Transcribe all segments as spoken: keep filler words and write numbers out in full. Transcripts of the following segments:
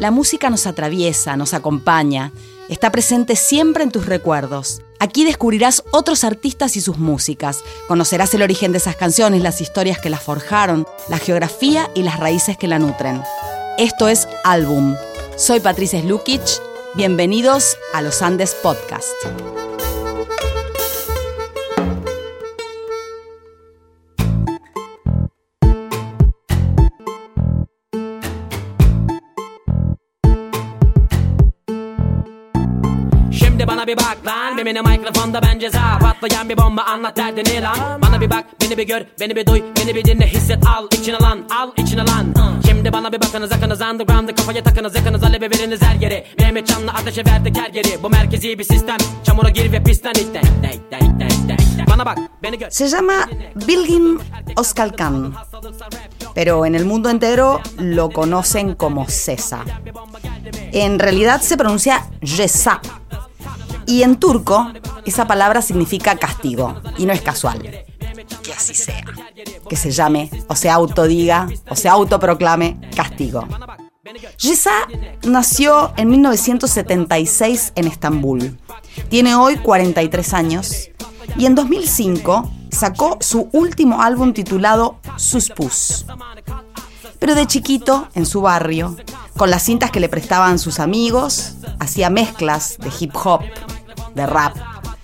La música nos atraviesa, nos acompaña, está presente siempre en tus recuerdos. Aquí descubrirás otros artistas y sus músicas, conocerás el origen de esas canciones, las historias que las forjaron, la geografía y las raíces que la nutren. Esto es Álbum. Soy Patricia Slukic, bienvenidos a Los Andes Podcast. Bana bir bak lan, bir benim mikrofonda ben ceza. Patlayan bir bomba, anlat derdini lan. Bana bir bak, beni bir gör, beni bir duy, beni bir dinle, hisset, al içine lan, al içine lan. Şimdi bana bir bakınız, akınız underground'ı kafaya takınız, yakınız alevi veriniz her yere. Mehmet Canlı ateşe verdik her yeri. Bu merkezi bir sistem, çamura gir ve pistten itte. Bana bak, beni gör. Se llama Bilgin Özkalkan, pero en el mundo entero lo conocen como Sesa. En realidad se pronuncia Ceza. Y en turco, esa palabra significa castigo, y no es casual que así sea, que se llame, o se autodiga, o se autoproclame castigo. Ceza nació en mil novecientos setenta y seis en Estambul. Tiene hoy cuarenta y tres años, y en dos mil cinco sacó su último álbum titulado Suspus. Pero de chiquito, en su barrio, con las cintas que le prestaban sus amigos, hacía mezclas de hip hop, de rap.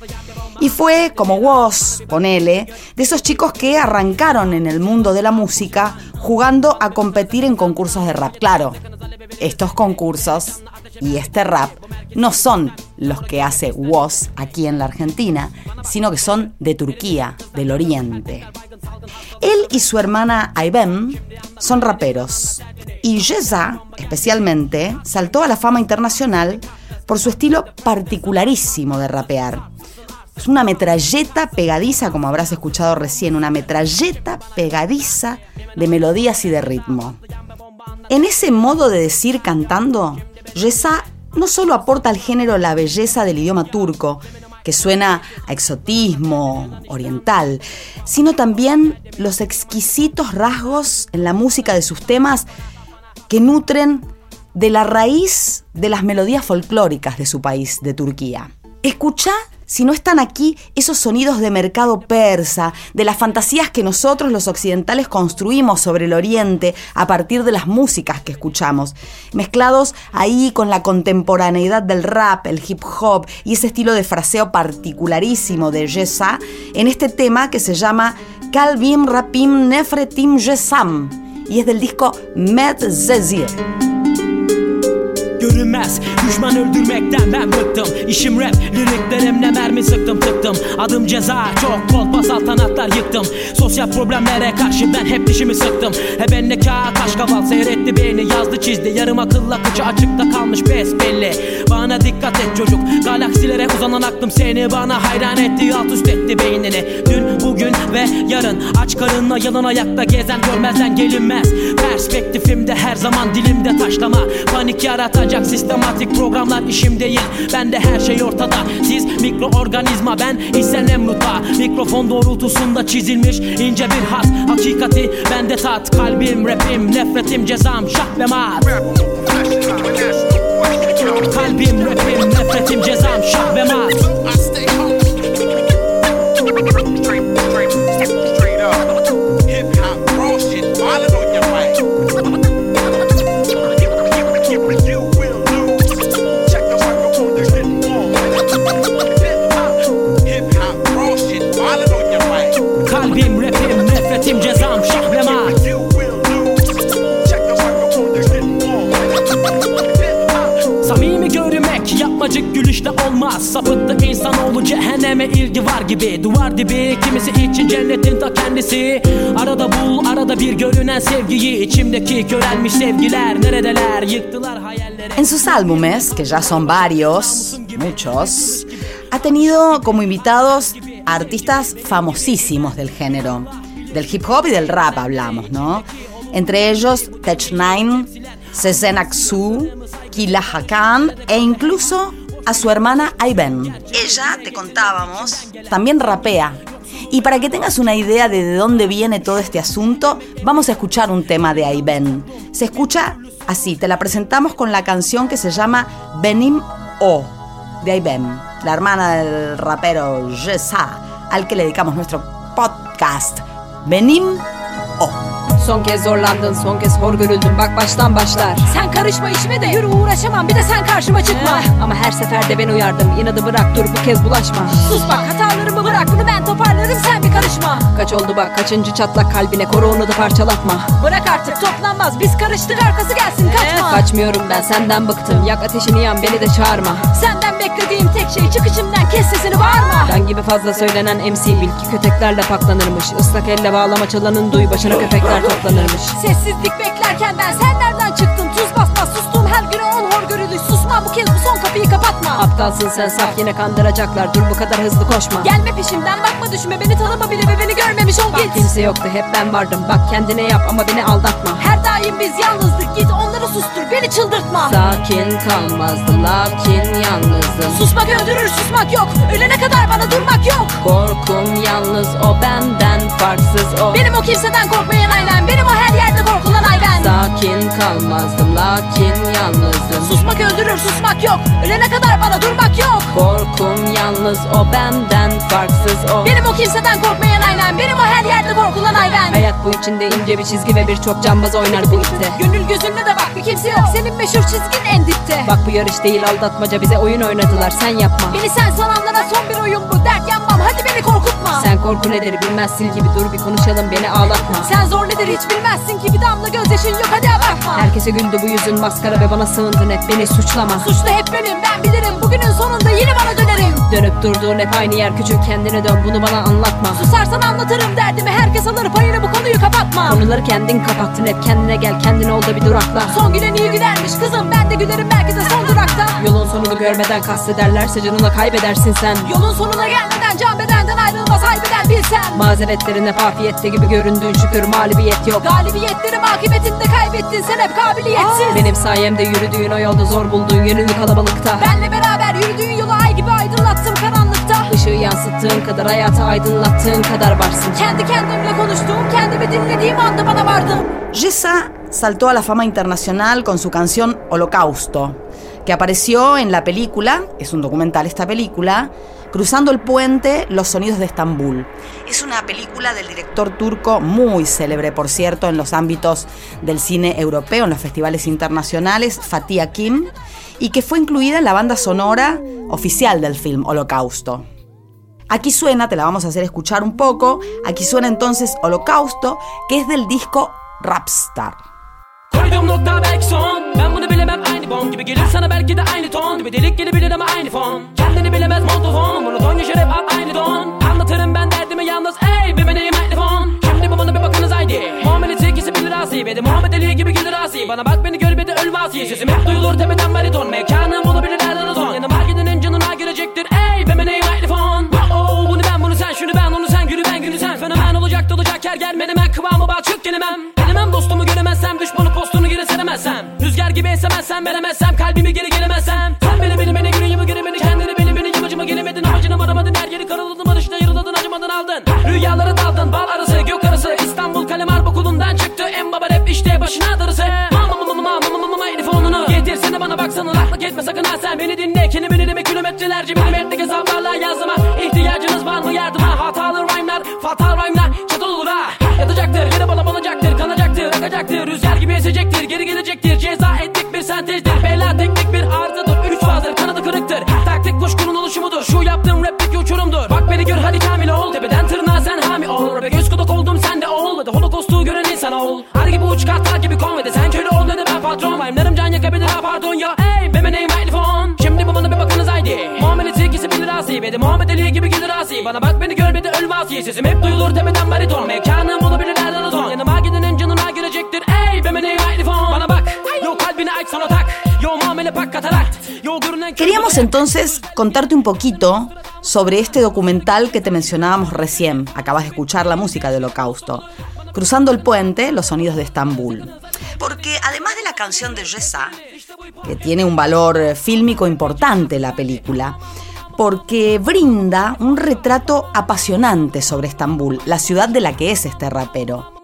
Y fue, como vos, ponele, de esos chicos que arrancaron en el mundo de la música jugando a competir en concursos de rap. Claro, estos concursos y este rap no son los que hace Woz aquí en la Argentina, sino que son de Turquía, del Oriente. Él y su hermana Ayben son raperos, y Ceza, especialmente, saltó a la fama internacional por su estilo particularísimo de rapear. Es una metralleta pegadiza, como habrás escuchado recién, una metralleta pegadiza de melodías y de ritmo. En ese modo de decir cantando, Ceza no solo aporta al género la belleza del idioma turco, que suena a exotismo oriental, sino también los exquisitos rasgos en la música de sus temas que nutren de la raíz de las melodías folclóricas de su país, de Turquía. Escuchá, si no están aquí, esos sonidos de mercado persa, de las fantasías que nosotros los occidentales construimos sobre el Oriente a partir de las músicas que escuchamos, mezclados ahí con la contemporaneidad del rap, el hip hop y ese estilo de fraseo particularísimo de Ceza en este tema que se llama Kalbim Rapim Nefretim Cezam y es del disco Med Zezir. Görünmez, düşman öldürmekten ben bıktım. İşim rap, liriklerimle mermi sıktım tıktım. Adım Ceza, çok kolpa saltanatlar yıktım. Sosyal problemlere karşı ben hep dişimi sıktım. He nikah, kaş kaval seyretti beni. Yazdı çizdi, yarım akılla kıçı açıkta kalmış besbelli. Bana dikkat et çocuk, galaksilere uzanan aklım seni bana hayran etti, alt üst etti beynini. Dün, bugün ve yarın aç karınla yalan ayakta gezen görmezden gelinmez. Perspektifimde her zaman dilimde taşlama, panik yaratacak sistematik programlar işim değil. Bende her şey ortada, siz mikroorganizma, ben ise Nemrut'a. Mikrofon doğrultusunda çizilmiş ince bir hat, hakikati bende tat. Kalbim, rapim, nefretim, cezam, şah ve mat. Kalbim, rapim, nefretim, cezam, şah ve mat. Kalbim, rapim, nefretim, cezam, şah ve mat. Samimi görünmek yapmacık gülüşle olmaz. Sapıttı insanoğlu cehenneme, ilgi var gibi. Duvar dibi kimisi için cennetin ta kendisi. Arada bul, arada bir görünen sevgiyi. İçimdeki körelmiş sevgiler neredeler, yıktılar hayalleri. En sus álbumes, que ya son varios, muchos, ha tenido como invitados a artistas famosísimos del género. Del hip hop y del rap hablamos, ¿no? Entre ellos Tech Nine, Sezen Aksu, Killa Hakan e incluso a su hermana Ayben. Ella, te contábamos, también rapea. Y para que tengas una idea de, de dónde viene todo este asunto, vamos a escuchar un tema de Ayben. Se escucha Así, te la presentamos con la canción que se llama Benim O, de Aibem, la hermana del rapero Jessa, al que le dedicamos nuestro podcast. Benim O. Son kez zorlandın, son kez hor görüldün, bak baştan başlar. Sen karışma işime de yürü, uğraşamam, bir de sen karşıma çıkma. eh. Ama her seferde ben uyardım, inadı bırak, dur bu kez bulaşma. Sus bak, hatalarımı bırak, bunu ben toparlarım, sen bir karışma. Kaç oldu bak, kaçıncı çatlak kalbine, koru onu da parçalatma. Bırak artık, toplanmaz, biz karıştık, arkası gelsin, kaçma. eh. Kaçmıyorum ben, senden bıktım, yak ateşini yan, beni de çağırma. Senden beklediğim tek şey, çık içimden, kes sesini, bağırma. Ben gibi fazla söylenen M C bil ki köteklerle paklanırmış. Islak elle bağlama çalanın duy, başına köpekler toplanırmış. Sessizlik beklerken ben, sen nereden çıktın? Tuz basmaz, sustum her güne on hor görülüş. Susma bu kez, bu son kapıyı kapatma. Aptalsın sen, saf yine kandıracaklar, dur bu kadar hızlı koşma. Gelme peşimden, bakma düşme, beni tanıma bile ve beni görmemiş ol, git. Bak kimse yoktu, hep ben vardım, bak kendine yap ama beni aldatma. Her daim biz yalnızdık, git onları sustur, beni çıldırtma. Sakin kalmazdı lakin yalnızdım. Susmak öldürür, susmak yok, ölene kadar bana durmak yok. Korkum yalnız, o benden farksız o. Benim o kimseden korkmayan aynen, benim o her yerde korkulan ay ben. Sakin kalmazdım lakin yalnızdım. Susmak öldürür, susmak yok, ölene kadar bana durmak yok. Korkum yalnız, o benden farksız o. Benim o kimseden korkmayan aynen, benim o her yerde korkulan ay ben. Hayat bu içinde ince bir çizgi ve birçok cambaz oynar bu ipte. Gönül gözünle de bak, bir kimse yok, senin meşhur çizgin en dipte. Bak bu yarış değil aldatmaca, bize oyun oynadılar, sen yapma. Beni sen sananlara son bir oyun bu, dert yanmam, hadi beni korkutma. Sen korku nedir bilmezsin gibi, dur bir konuşalım, beni ağlatma. Sen zor nedir hiç bilmezsin ki, bir damla gözyaşın yok, hadi abartma. Herkese güldü bu yüzün maskara ve bana sığındın hep, beni suçlama. Suçlu hep benim, ben bilirim, bugünün sonunda yine bana dönerim. Dönüp durduğun hep aynı yer, küçük kendine dön, bunu bana anlatma. Susarsan anlatırım derdimi, herkes alır payını, bu konuyu kapatma. Konuları kendin kapattın hep, kendine gel, kendine ol da bir durakla. Son gülen iyi gülermiş kızım, ben de gülerim belki de son durakta. Yolun sonunu görmeden kastederlerse canına kaybedersin sen. Yolun sonuna gelmeden can bedenden ayrılmaz, haybeder bilsen. Mazeretlerine afiyette gibi göründüğün şükür, mağlubiyet yok. Galibiyetlerim akıbetinde kaybettin sen hep kabiliyetsiz. Aa. Benim sayemde yürüdüğün o yolda zor bulduğun yönünü kalabalıkta. Benle beraber yürüdüğün yolu ay gibi aydınlattım karanlıkta. Işığı yansıttığın kadar, hayatı aydınlattığın kadar varsın. Kendi kendimle konuştuğum, kendimi dinlediğim anda bana vardım. Jessa saltó a la fama internacional con su canción Holocausto, que apareció en la película, es un documental esta película, Cruzando el puente, los sonidos de Estambul. Es una película del director turco muy célebre, por cierto, en los ámbitos del cine europeo, en los festivales internacionales, Fatih Akin, y que fue incluida en la banda sonora oficial del film Holocausto. Aquí suena, te la vamos a hacer escuchar un poco, aquí suena entonces Holocausto, que es del disco Rapstar. Koyduğum nokta belki son, ben bunu bilemem aynı bomb gibi gelir sana belki de aynı ton. Bir delik gelebilir ama aynı fon, kendini bilemez montofon. Monoton yaşar hep at aynı don. Anlatırım ben derdimi yalnız ey bebeğim mikrofon. Şimdi bu bana bir bakınız haydi, muamelesi ikisi bilir asi. Ve de Muhammed Ali gibi güldür asi. Bana bak beni gör bir de öl vasi. Sesim hep duyulur tepeden bariton. Mekanım olabilir nereden o ton. Yanıma gidenin canına girecektir ey bebeğim mikrofon. Oh bunu ben bunu sen şunu ben onu sen gülü ben gülü sen. Fenomen olacak dolacak her gel menemen kıvamı bal çık gelemem. Gelemem dostumu göremezsem düşmanı postunu geri seremezsem. Rüzgar gibi esemezsem veremezsem kalbimi geri gelemezsem. Sen beni beni beni günü yılı geri beni kendini beni beni yamacıma gelemedin. Amacını varamadın her yeri karaladın barışta yarıladın acımadın aldın. Rüyalara daldın bal arası gök arası İstanbul kalem harp okulundan çıktı en baba rap işte başına darısı. Mama mama mama mama mama telefonunu getirsene bana baksana laklık etme sakın ha sen beni dinle. Kendimi dinleme kilometrelerce milimetrik hesaplarla yazdıma. İhtiyacınız var mı yardıma hatalı rhyme'lar fatal rhyme'lar çatal olur ha. Yatacaktır yere bala balacaktır kanacaktır akacaktır rüzgar gibi esecektir geri gelecektir ceza ettik bir sentezdir beyler teknik bir arızadır üç fazdır kanadı kırıktır taktik kuşkunun oluşumudur şu yaptığım rapteki uçurumdur bak beni gör hadi kamil ol tepeden tırnağa sen hami ol rap'e göz kulak oldum sen de ol hadi holokostu gören insan ol her gibi uç kartlar gibi konvede sen köle ol dedi ben patron rhyme'larım can yakabilir ha pardon ya ey be name mikrofon şimdi bu bana bir bakınız haydi muamelesi ikisi bilir asi ve de Muhammed Ali gibi güldür asi bana bak beni gör bir de öl vasi sesim hep duyulur tepeden bariton mekanım olabilir nereden o ton yanıma gidenin canına girecektir ey be name mikrofon bana bak yo kalbini aç sana tak yo muamele pak katarakt yo görünen. Queríamos entonces contarte un poquito sobre este documental que te mencionábamos recién. Acabas de escuchar la música de Holocausto. Cruzando el puente, los sonidos de Estambul. Porque además de la canción de Jessa, que tiene un valor fílmico importante la película, porque brinda un retrato apasionante sobre Estambul, la ciudad de la que es este rapero.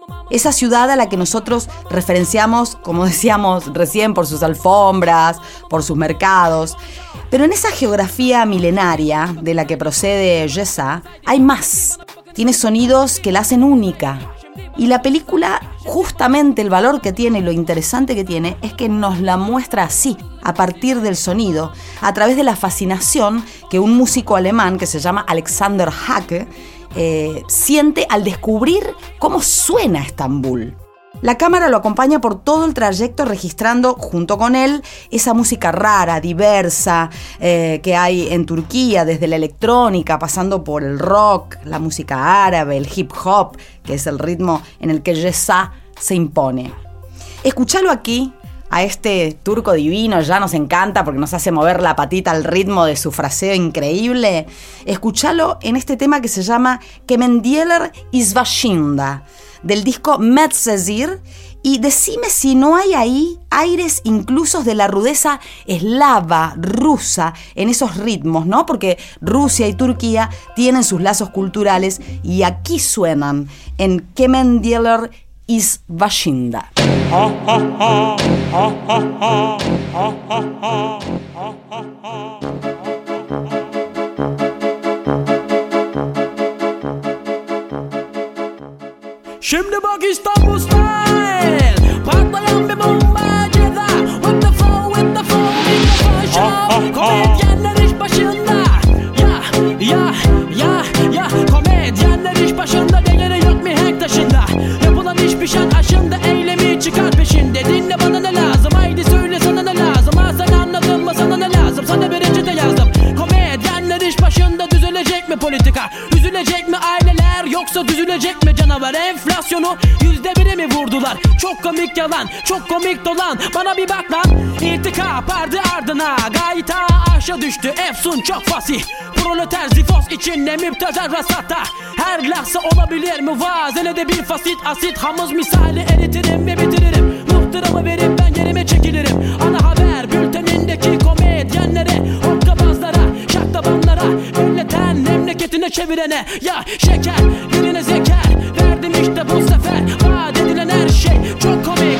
Esa ciudad a la que nosotros referenciamos, como decíamos recién, por sus alfombras, por sus mercados. Pero en esa geografía milenaria de la que procede Jessa, hay más. Tiene sonidos que la hacen única. Y la película, justamente el valor que tiene y lo interesante que tiene, es que nos la muestra así, a partir del sonido, a través de la fascinación que un músico alemán que se llama Alexander Hacke eh, siente al descubrir cómo suena Estambul. La cámara lo acompaña por todo el trayecto registrando junto con él esa música rara, diversa, eh, que hay en Turquía, desde la electrónica, pasando por el rock, la música árabe, el hip hop, que es el ritmo en el que Jessa se impone. Escuchalo aquí, a este turco divino, ya nos encanta porque nos hace mover la patita al ritmo de su fraseo increíble. Escuchalo en este tema que se llama Kemendieler Izvashinda, del disco Medcezir, y decime si no hay ahí aires incluso de la rudeza eslava, rusa, en esos ritmos, ¿no? Porque Rusia y Turquía tienen sus lazos culturales y aquí suenan en Kemendieler Izvashinda. Şimdi bak İstanbul style, patlayan bir bomba ceza. With the flow, with the flow, with the flow show. Komedyenler iş başında. Ya, ya, ya, ya. Komedyenler iş başında. Değeri yok mihenk taşında. Yapılan iş pişen aşında. Eylemi çıkar peşinde. Dinle bana ne lazım. Haydi söyle sana ne lazım. Ha sen anladın mı sana ne lazım. Sana birinci de yazdım. Komedyenler iş başında. Düzelecek mi politika? Üzülecek mi aileler? Yoksa düzülecek mi canavar? Enflasyonu yüzde bire mi vurdular? Çok komik yalan, çok komik dolan. Bana bir bak lan. İrtika perdi ardına. Gayta aşağı düştü. Efsun çok fasih. Proleter zifos içinde müptezel rasata. Her lahza olabilir müvazenede bir fasit asit. Hamuz misali eritirim ve bitiririm. Muhtıramı verip ben yerime çekilirim. Ana haber bültenindeki komedyenlere, hokkabazlara, şaklabanlara, milleten memleketine çevirene. Ya şeker, birine zeker. Verdim işte bu sefer. Vaat edilen her şey çok komik.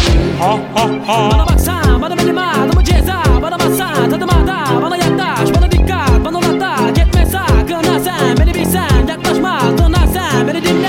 Bana baksan, bana benim adımı ceza. Bana baksan, tadıma da, bana yaklaş. Bana dikkat, bana olatak. Etme sakın ha sen, beni bilsen. Yaklaşmazdın ha sen, beni dinle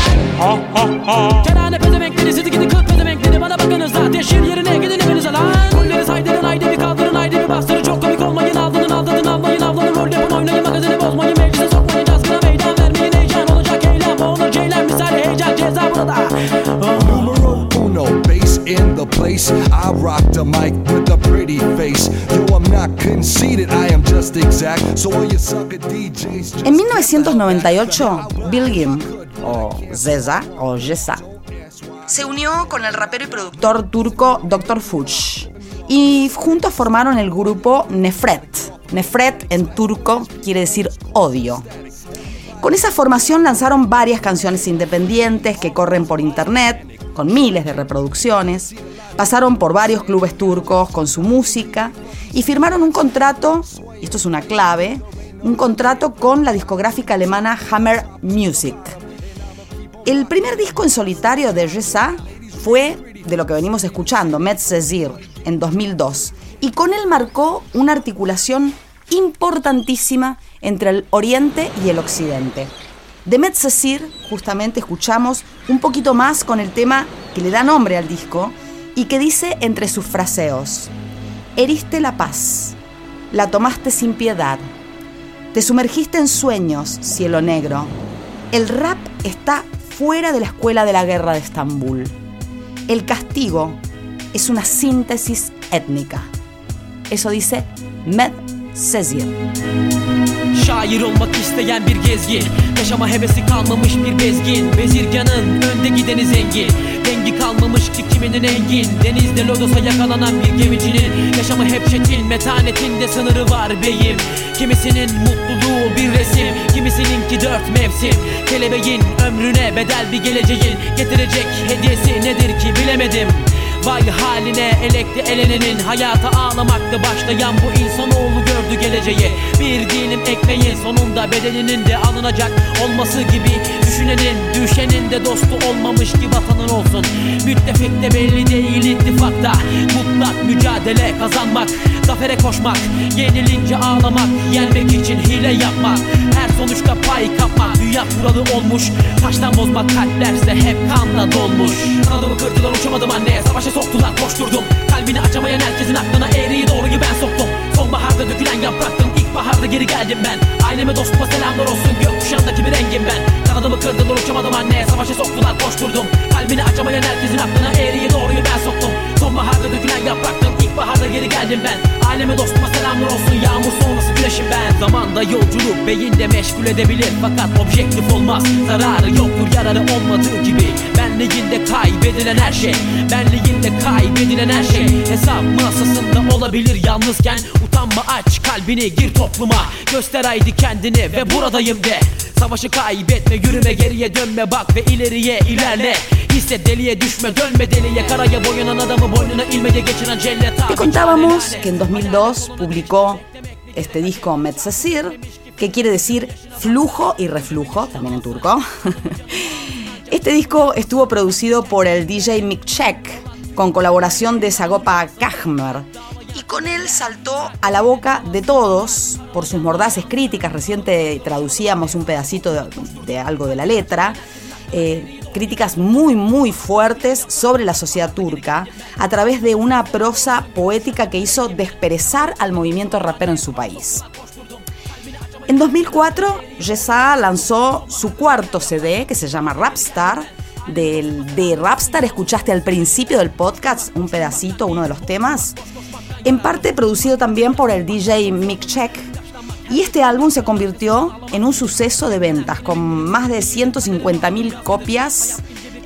sen. Kerane pezevenkleri, sizi gidin kırk pezevenkleri. Bana bakınız da, teşhir yerine gidin evinize lan. Rolleri saydırın, haydi bir kaldırın, haydi bir bastırın. Çok komik olmayın, aldırın, aldırın, avlayın, avlanın. Rol yapın, oynayın, magazini bozmayın. Meclise sokmayın, cazgına meydan vermeyin. Heyecan olacak, eylem olur, ceylan misali. Heyecan ceza burada. Numero uno, bass in the place. I rock the mic with a pretty face. Yo, I'm not conceited, I am just exact. So all you sucker D Js. En mil novecientos noventa y ocho, Bilgin, o Zeza, o Jessa, se unió con el rapero y productor turco doctor Fuch y juntos formaron el grupo Nefret. Nefret en turco quiere decir odio. Con esa formación lanzaron varias canciones independientes que corren por internet, con miles de reproducciones, pasaron por varios clubes turcos con su música y firmaron un contrato, y esto es una clave, un contrato con la discográfica alemana Hammer Music. El primer disco en solitario de Jessa fue de lo que venimos escuchando, Medcezir, en dos mil dos, y con él marcó una articulación importantísima entre el oriente y el occidente. De Medcezir justamente escuchamos un poquito más con el tema que le da nombre al disco y que dice entre sus fraseos: heriste la paz, la tomaste sin piedad, te sumergiste en sueños, cielo negro. El rap está fuera de la escuela de la guerra de Estambul. El castigo es una síntesis étnica. Eso dice Medcezir. Şair olmak isteyen bir gezgin, yaşama hevesi kalmamış bir bezgin. Bezirganın önde gideni zengin, dengi kalmamış ki kiminin engin. Denizde lodosa yakalanan bir gemicinin yaşamı hep çetin, metanetinde sınırı var beyim. Kimisinin mutluluğu bir resim, kimisininki dört mevsim. Kelebeğin ömrüne bedel bir geleceğin getirecek hediyesi nedir ki bilemedim. Vay haline elekti elenenin, hayata ağlamakta başlayan bu insanoğlu gördü geleceği. Bir dilim ekmeğin sonunda bedeninin de alınacak olması gibi, düşünenin düşenin de dostu olmamış ki vatanın olsun. Müttefik de belli değil ittifakta, mutlak mücadele kazanmak, zafere koşmak, yenilince ağlamak, yenmek için hile yapmak, her sonuçta pay kapmak, dünya kuralı olmuş. Taştan bozmak kalplerse hep kanla dolmuş. Kanadımı kırdılar, uçamadım anne, savaşa soktular, koşturdum. Kalbini açamayan herkesin aklına eğriyi doğruyu ben soktum. Sonbaharda dökülen yapraktım, ilkbaharda geri geldim ben. Aileme dostuma selamlar olsun, gökkuşağındaki bir rengim ben. Kanadımı kırdılar, uçamadım anne, savaşa soktular, koşturdum. Kalbini açamayan herkesin aklına eğriyi doğruyu ben soktum. Sonbaharda dökülen yapraktım, ilkbaharda geri geldim ben. Aileme dostuma selamlar olsun, yağmur sonrası güneşim ben. Zamanda yolculuk beyinde meşgul edebilir, fakat objektif olmaz. Zararı yoktur yararı olmadığı gibi. Benliğinde kaybedilen her şey, benliğinde kaybedilen her şey hesap masasında olabilir yalnızken. Utanma, aç kalbini, gir topluma, göster haydi kendini ve buradayım de. Savaşı kaybetme, yürüme, geriye dönme, bak ve ileriye ilerle. Hisset, deliye düşme, dönme deliye, karaya boyanan adamı boynuna ilmeye geçiren cellet. Te contábamos que en dos mil dos publicó este disco Medcezir, que quiere decir flujo y reflujo, también en turco. Este disco estuvo producido por el D J Mikçek, con colaboración de Sagopa Kajmer, y con él saltó a la boca de todos por sus mordaces críticas. Recién te traducíamos un pedacito de, de algo de la letra. Eh, críticas muy muy fuertes sobre la sociedad turca a través de una prosa poética que hizo desperezar al movimiento rapero en su país. En dos mil cuatro, Reza lanzó su cuarto C D que se llama Rapstar. Del, de Rapstar escuchaste al principio del podcast un pedacito, uno de los temas, en parte producido también por el D J Mikçek. Y este álbum se convirtió en un suceso de ventas, con más de ciento cincuenta mil copias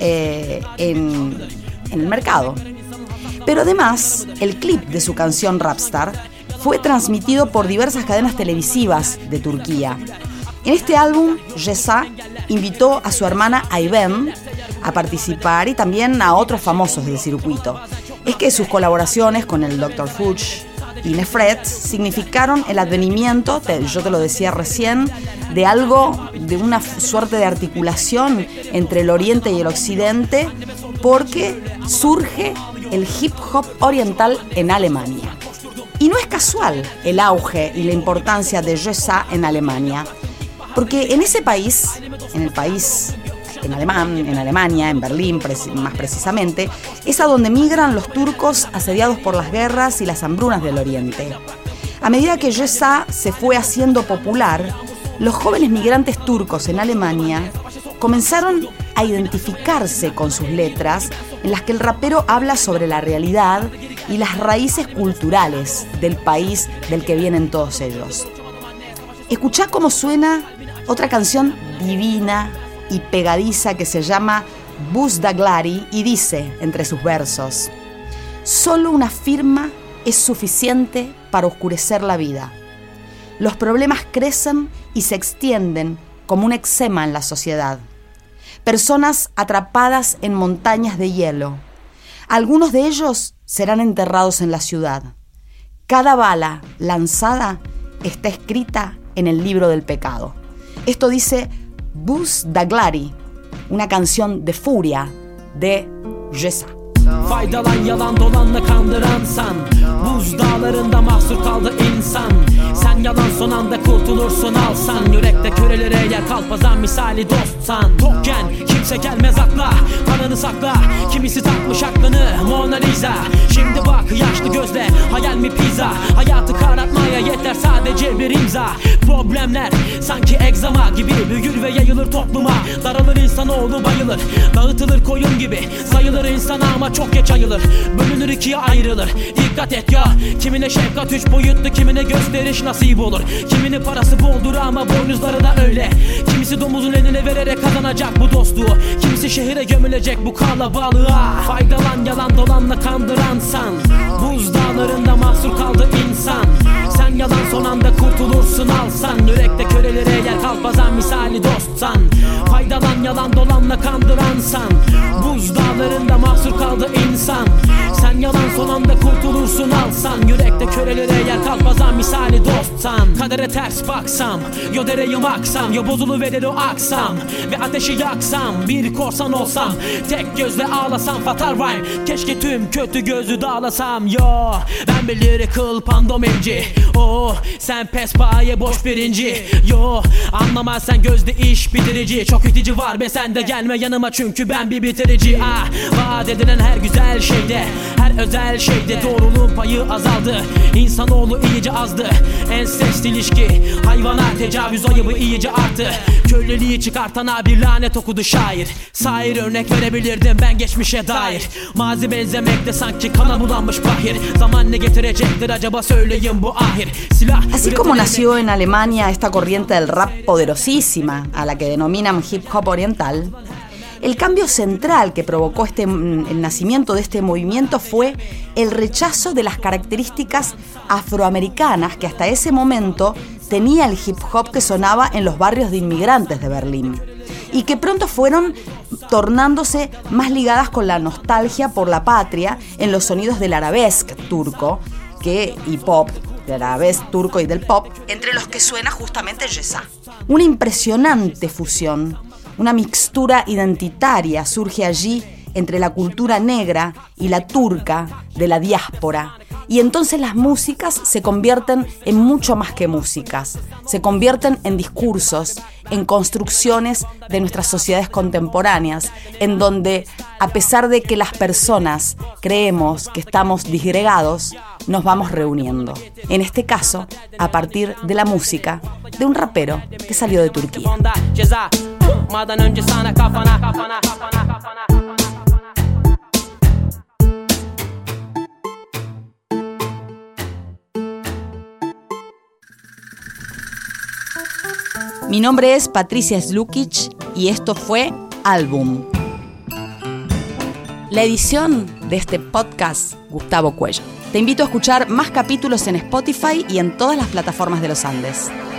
eh, en, en el mercado. Pero además, el clip de su canción Rapstar fue transmitido por diversas cadenas televisivas de Turquía. En este álbum, Reza invitó a su hermana Ayben a participar y también a otros famosos del circuito. Es que sus colaboraciones con el doctor Fuchs y Nefret significaron el advenimiento, te, yo te lo decía recién, de algo, de una suerte de articulación entre el Oriente y el Occidente, porque surge el hip hop oriental en Alemania. Y no es casual el auge y la importancia de Reza en Alemania, porque en ese país, en el país en alemán, en Alemania, en Berlín más precisamente, es a donde migran los turcos asediados por las guerras y las hambrunas del Oriente. A medida que Reza se fue haciendo popular, los jóvenes migrantes turcos en Alemania comenzaron a identificarse con sus letras, en las que el rapero habla sobre la realidad y las raíces culturales del país del que vienen todos ellos. Escuchá cómo suena otra canción divina y pegadiza que se llama Buzdaglari y dice entre sus versos: solo una firma es suficiente para oscurecer la vida. Los problemas crecen y se extienden como un eczema en la sociedad. Personas atrapadas en montañas de hielo. Algunos de ellos serán enterrados en la ciudad. Cada bala lanzada está escrita en el libro del pecado. Esto dice Buzdaglari, una canción de furia de Reza. Faydalan yalan dolanla kandıransan, buz dağlarında mahsur kaldı insan. Sen yalan son anda kurtulursun alsan, yürekte körelere yer kalpazan misali dostsan. Tokken kimse gelmez akla, paranı sakla, kimisi takmış aklını Mona Lisa. Şimdi bak yaşlı gözle, hayal mi pizza, hayatı karartmaya yeter sadece bir imza. Problemler sanki egzama gibi büyür ve yayılır topluma. Daralır insanoğlu bayılır, dağıtılır koyun gibi, sayılır insana ama çok geç ayılır. Bölünür ikiye ayrılır, dikkat et ya. Kimine şefkat üç boyutlu, kimine gösteriş nasip olur. Kiminin parası boldur ama boynuzları da öyle. Kimisi domuzun eline vererek kazanacak bu dostluğu, kimisi şehire gömülecek bu kalabalığa. Faydalan yalan dolanla kandıransan, buzdağları dağlarında mahsur kaldı insan. Sen yalan son anda kurtulursun alsan. Yürekte körelere yer kalpazan misali dostsan. Faydalan yalan dolanla kandıransan. Buz dağlarında mahsur kaldı insan. Sen yalan son anda kurtulursun alsan. Yürekte körelere yer kalpazan misali dostsan. Kadere ters baksam, yo dereyim aksam, yo bozuluverir o aksam ve ateşi yaksam, bir korsan olsam, tek gözle ağlasam, fatal rhyme. Keşke tüm kötü gözü dağlasam. Yo, ben bir lyrical pandomimci. Oh, sen pespaye boş birinci. Yo, anlamaz sen gözde iş bitirici. Çok itici var be sende, gelme yanıma çünkü ben bir bitirici. Ah, vaat edilen her güzel şeyde, her özel şeyde doğruluğun payı azaldı. İnsanoğlu iyice azdı. Ensest ilişki, hayvana tecavüz ayıbı iyice arttı. Köleliği çıkartana bir lanet okudu şair. Sair örnek verebilirdim ben geçmişe dair. Mazi benzemekte sanki kana bulanmış bahir. Zaman ne getirecektir acaba söyleyin bu ahir. Silah. Así como nació en Alemania esta corriente del rap poderosísima, a la que denominan hip hop oriental, el cambio central que provocó este, el nacimiento de este movimiento fue el rechazo de las características afroamericanas que hasta ese momento tenía el hip hop que sonaba en los barrios de inmigrantes de Berlín y que pronto fueron tornándose más ligadas con la nostalgia por la patria en los sonidos del arabesque turco que, y pop, del arabesque turco y del pop, entre los que suena justamente Yesa. Una impresionante fusión, una mixtura identitaria surge allí entre la cultura negra y la turca de la diáspora. Y entonces las músicas se convierten en mucho más que músicas. Se convierten en discursos, en construcciones de nuestras sociedades contemporáneas, en donde, a pesar de que las personas creemos que estamos disgregados, nos vamos reuniendo. En este caso, a partir de la música de un rapero que salió de Turquía. Mi nombre es Patricia Slukic y esto fue Álbum. La edición de este podcast, Gustavo Cuello. Te invito a escuchar más capítulos en Spotify y en todas las plataformas de los Andes.